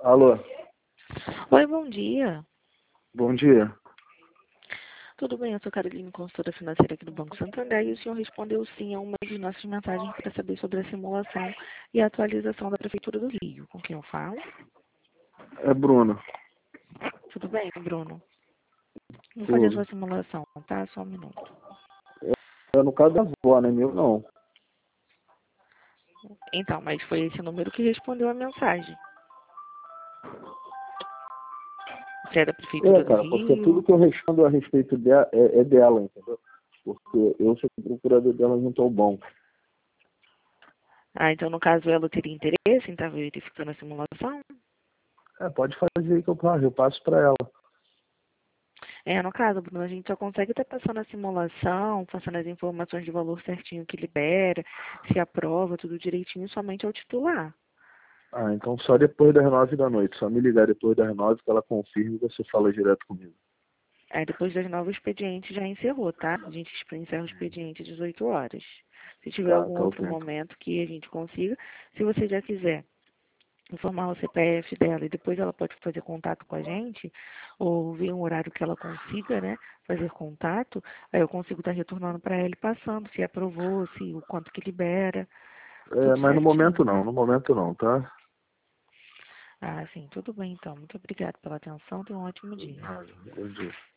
Alô, Oi, bom dia. bom dia. Tudo bem? Eu sou Carolina, consultora financeira aqui do Banco Santander, e o senhor respondeu sim a uma de nossas mensagens para saber sobre a simulação e a atualização da Prefeitura do Rio. Com quem eu falo? É Bruno. Tudo bem, Bruno? Vou fazer a Tudo. sua simulação, tá? Só um minuto. É no caso da avó, né? Meu não. Então, mas foi esse número que respondeu a mensagem. Você é da É, Prefeitura do cara, porque tudo Rio? que eu respondo a respeito dela é dela, entendeu? Porque eu sou procurador dela junto ao banco. Ah, então no caso ela teria interesse em estar verificando a simulação? É, pode fazer aí que eu passo pra ela. No caso, Bruno, a gente só consegue estar passando a simulação, passando as informações de valor certinho que libera, se aprova, tudo direitinho, somente ao titular. Ah, então só depois das 9 da noite. Só me ligar depois das 9 que ela confirma e você fala direto comigo. Aí depois das 9 o expediente já encerrou, tá? A gente encerra o expediente às 18 horas. Se tiver Tá, algum tá outro ok. momento que a gente consiga, se você já quiser informar o CPF dela e depois ela pode fazer contato com a gente, ou ver um horário que ela consiga, né, fazer contato, aí eu consigo estar retornando para ela e passando, se aprovou, se o quanto que libera, É, tudo mas certinho. no momento não, tá? Ah, sim, tudo bem então. Muito obrigada pela atenção, tenha um ótimo dia. Bom dia.